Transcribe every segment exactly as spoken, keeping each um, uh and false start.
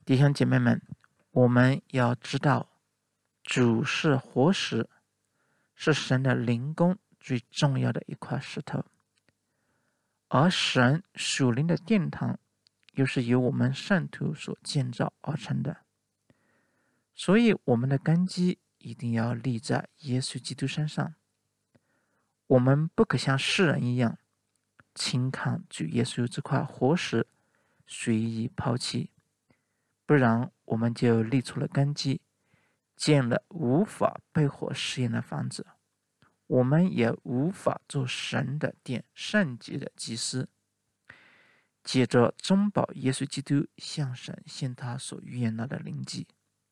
弟兄姐妹们，我们要知道，主是活石，是神的灵宫最重要的一块石头，而神属灵的殿堂又是由我们圣徒所建造而成的。所以我们的根基一定要立在耶稣基督身上。我们不可像世人一样轻看主耶稣这块活石，随意抛弃，不然我们就立出了根基，建了无法被火试验的房子，我们也无法做神的殿，圣洁的祭司，接着中保耶稣基督向神献他所预言到的灵祭。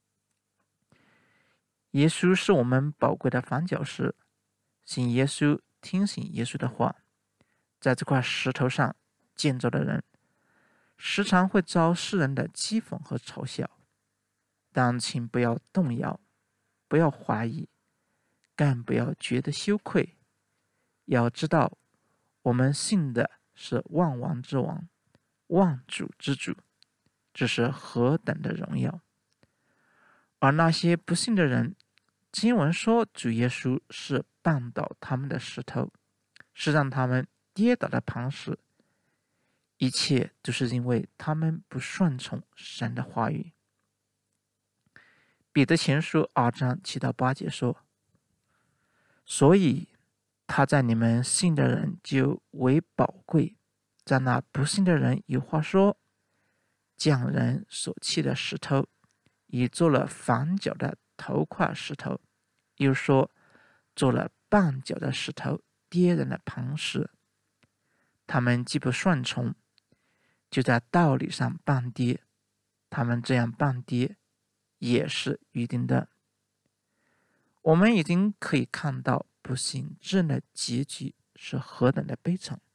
耶稣是我们宝贵的房角石，信耶稣、听信耶稣的话，在这块石头上建造的人，时常会遭世人的讥讽和嘲笑，但请不要动摇，不要怀疑，更不要觉得羞愧。要知道，我们信的是万王之王，万主之主，这是何等的荣耀！而那些不信的人，经文说主耶稣是绊倒他们的石头，是让他们跌倒的磐石，一切都是因为他们不顺从神的话语。彼得前书二章七到八节说，所以他在你们信的人就为宝贵，在那不信的人有话说，匠人所弃的石头，已做了房角的头块石头，又说做了绊脚的石头，跌人的磐石。他们既不顺从，就在道理上绊跌，他们这样绊跌也是预定的。我们已经可以看到不信之人的结局是何等的悲惨。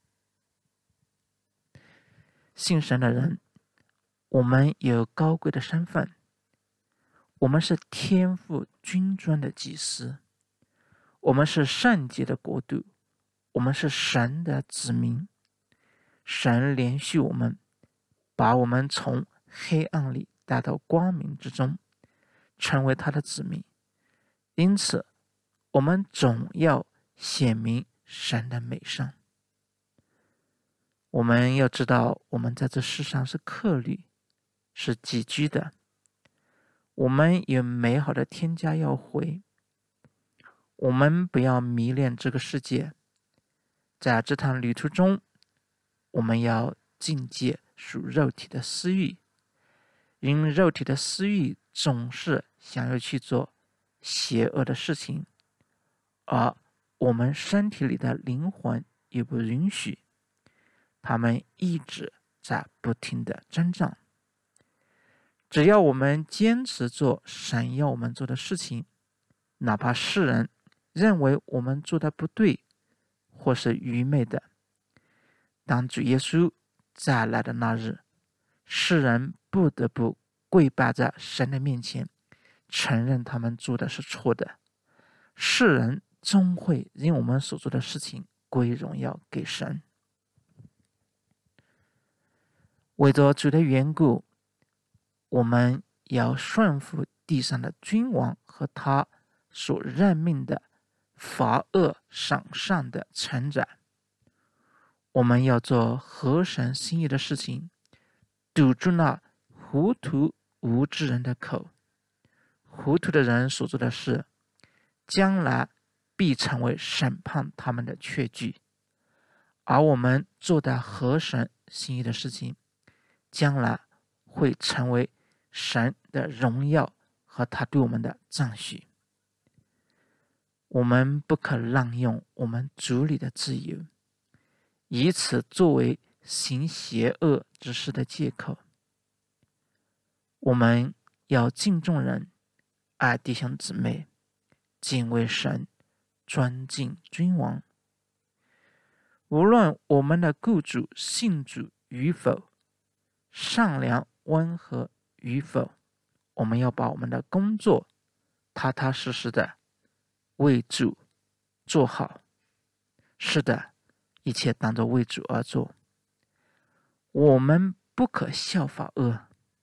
信神的人，我们有高贵的身份，我们是天父君尊的祭司，我们是圣洁的国度，我们是神的子民。神连续我们，把我们从黑暗里带到光明之中，成为他的子民。因此我们总要显明神的美善。我们要知道，我们在这世上是客旅，是寄居的，我们有美好的天家要回。我们不要迷恋这个世界，在这趟旅途中，我们要禁戒属肉体的私欲，因肉体的私欲总是想要去做邪恶的事情，而我们身体里的灵魂也不允许，他们一直在不停的征战。只要我们坚持做神要我们做的事情，哪怕世人认为我们做的不对或是愚昧的，当主耶稣再来的那日，世人不得不跪拜在神的面前，承认他们做的是错的。世人终会因我们所做的事情归荣耀给神。为着主的缘故，我们要顺服地上的君王和他所任命的罚恶赏善的臣宰。我们要做合神心意的事情，堵住那糊涂无知人的口。糊涂的人所做的事，将来必成为审判他们的确据，而我们做的合神心意的事情，将来会成为神的荣耀和他对我们的赞许。我们不可滥用我们主里的自由，以此作为行邪恶之事的借口。我们要敬重人，爱弟兄姊妹，敬畏神，尊敬君王。无论我们的雇主信主与否，善良温和与否，我们要把我们的工作踏踏实实的为主做好。是的，一切当作为主而做。我们不可效法恶，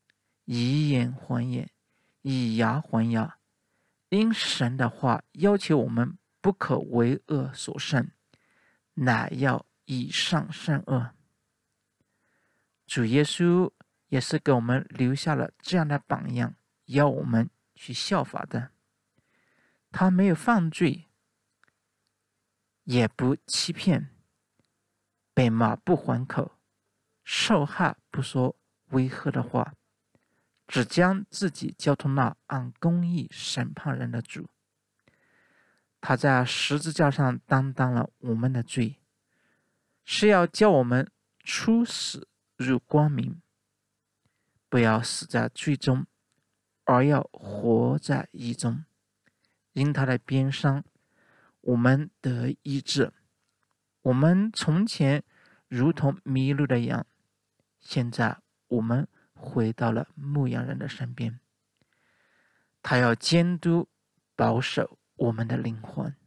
以眼还眼，以牙还牙。因神的话要求我们不可为恶所胜，乃要以善胜恶。主耶稣也是给我们留下了这样的榜样，要我们去效法的。他没有犯罪，也不欺骗，被骂不还口，受害不说威吓的话，只将自己交托那按公义审判人的主。他在十字架上担当了我们的罪，是要叫我们出死入光明，不要死在罪中，而要活在义中。因他的鞭伤，我们得医治。我们从前如同迷路的羊，现在我们回到了牧羊人的身边。他要监督保守我们的灵魂。